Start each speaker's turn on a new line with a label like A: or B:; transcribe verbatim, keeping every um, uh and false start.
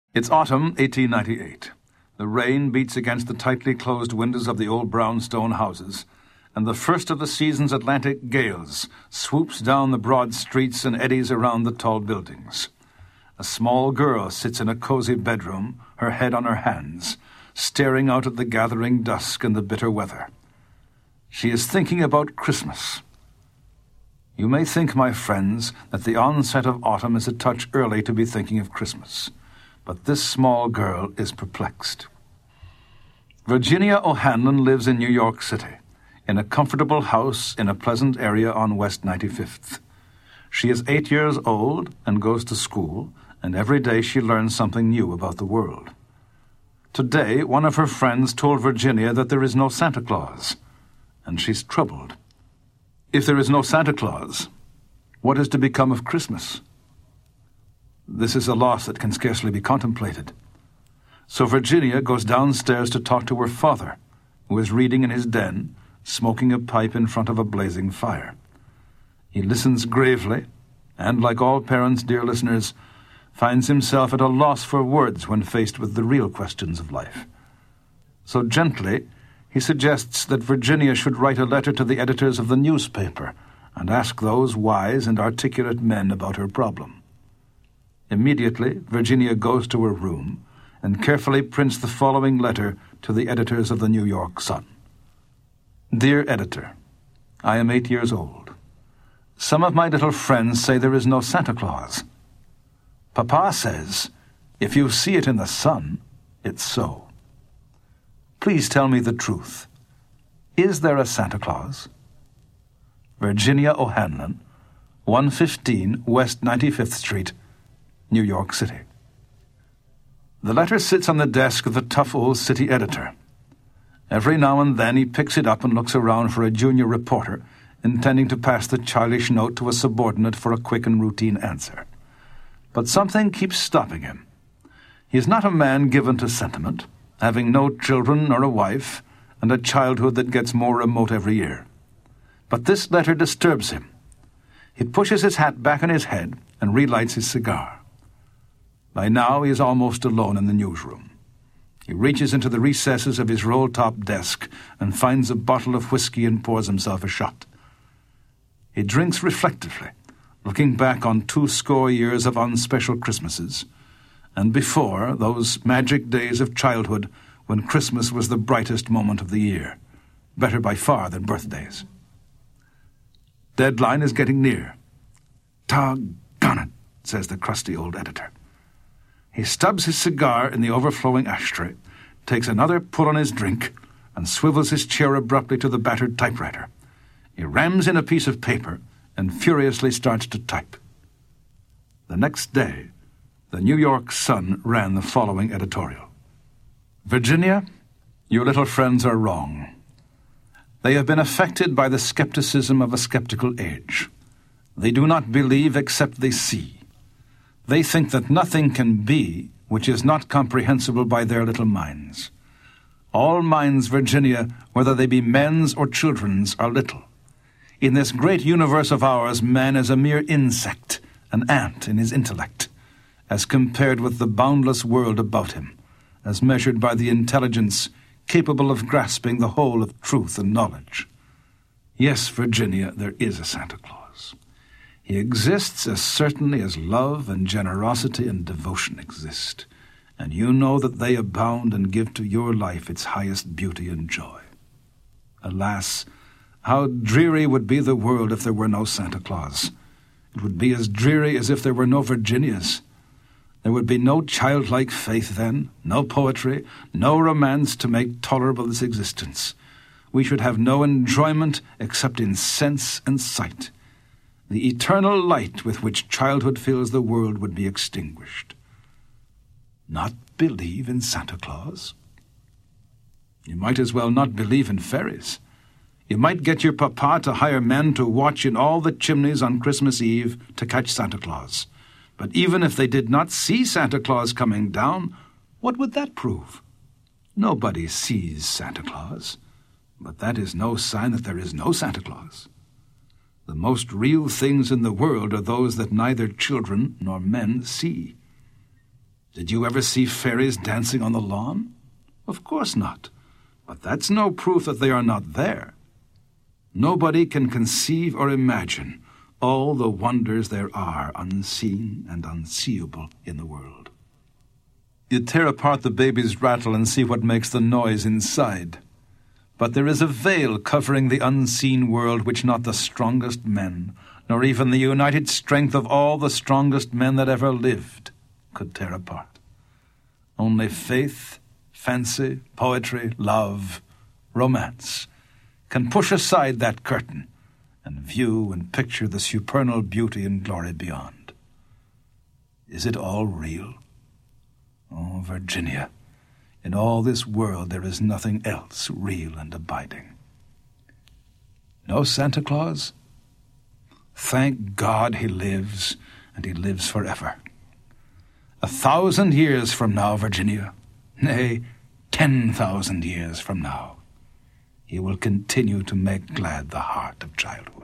A: It's autumn, eighteen ninety-eight. The rain beats against the tightly closed windows of the old brownstone houses, and the first of the season's Atlantic gales swoops down the broad streets and eddies around the tall buildings. A small girl sits in a cozy bedroom, her head on her hands, staring out at the gathering dusk and the bitter weather. She is thinking about Christmas. You may think, my friends, that the onset of autumn is a touch early to be thinking of Christmas, but this small girl is perplexed. Virginia O'Hanlon lives in New York City, in a comfortable house in a pleasant area on West ninety-fifth. She is eight years old and goes to school, and every day she learns something new about the world. Today, one of her friends told Virginia that there is no Santa Claus, and she's troubled. If there is no Santa Claus, what is to become of Christmas? This is a loss that can scarcely be contemplated. So Virginia goes downstairs to talk to her father, who is reading in his den, smoking a pipe in front of a blazing fire. He listens gravely, and, like all parents, dear listeners, finds himself at a loss for words when faced with the real questions of life. So gently, he suggests that Virginia should write a letter to the editors of the newspaper and ask those wise and articulate men about her problem. Immediately, Virginia goes to her room and carefully prints the following letter to the editors of the New York Sun. Dear Editor, I am eight years old. Some of my little friends say there is no Santa Claus. Papa says, if you see it in the sun, it's so. Please tell me the truth. Is there a Santa Claus? Virginia O'Hanlon, one fifteen West ninety-fifth Street, New York City. The letter sits on the desk of the tough old city editor. Every now and then he picks it up and looks around for a junior reporter, intending to pass the childish note to a subordinate for a quick and routine answer. But something keeps stopping him. He is not a man given to sentiment, having no children or a wife, and a childhood that gets more remote every year. But this letter disturbs him. He pushes his hat back on his head and relights his cigar. By now he is almost alone in the newsroom. He reaches into the recesses of his roll-top desk and finds a bottle of whiskey and pours himself a shot. He drinks reflectively, looking back on two score years of unspecial Christmases, and before those magic days of childhood when Christmas was the brightest moment of the year, better by far than birthdays. Deadline is getting near. Doggone it, says the crusty old editor. He stubs his cigar in the overflowing ashtray, takes another pull on his drink, and swivels his chair abruptly to the battered typewriter. He rams in a piece of paper and furiously starts to type. The next day, the New York Sun ran the following editorial. Virginia, your little friends are wrong. They have been affected by the skepticism of a skeptical age. They do not believe except they see. They think that nothing can be which is not comprehensible by their little minds. All minds, Virginia, whether they be men's or children's, are little. In this great universe of ours, man is a mere insect, an ant in his intellect, as compared with the boundless world about him, as measured by the intelligence capable of grasping the whole of truth and knowledge. Yes, Virginia, there is a Santa Claus. He exists as certainly as love and generosity and devotion exist, and you know that they abound and give to your life its highest beauty and joy. Alas, how dreary would be the world if there were no Santa Claus. It would be as dreary as if there were no Virginias. There would be no childlike faith then, no poetry, no romance to make tolerable this existence. We should have no enjoyment except in sense and sight. The eternal light with which childhood fills the world would be extinguished. Not believe in Santa Claus? You might as well not believe in fairies. You might get your papa to hire men to watch in all the chimneys on Christmas Eve to catch Santa Claus. But even if they did not see Santa Claus coming down, what would that prove? Nobody sees Santa Claus, but that is no sign that there is no Santa Claus. The most real things in the world are those that neither children nor men see. Did you ever see fairies dancing on the lawn? Of course not. But that's no proof that they are not there. Nobody can conceive or imagine all the wonders there are, unseen and unseeable, in the world. You tear apart the baby's rattle and see what makes the noise inside. But there is a veil covering the unseen world which not the strongest men, nor even the united strength of all the strongest men that ever lived, could tear apart. Only faith, fancy, poetry, love, romance can push aside that curtain and view and picture the supernal beauty and glory beyond. Is it all real? Oh, Virginia, in all this world there is nothing else real and abiding. No Santa Claus? Thank God he lives, and he lives forever. A thousand years from now, Virginia, nay, ten thousand years from now, he will continue to make glad the heart of childhood.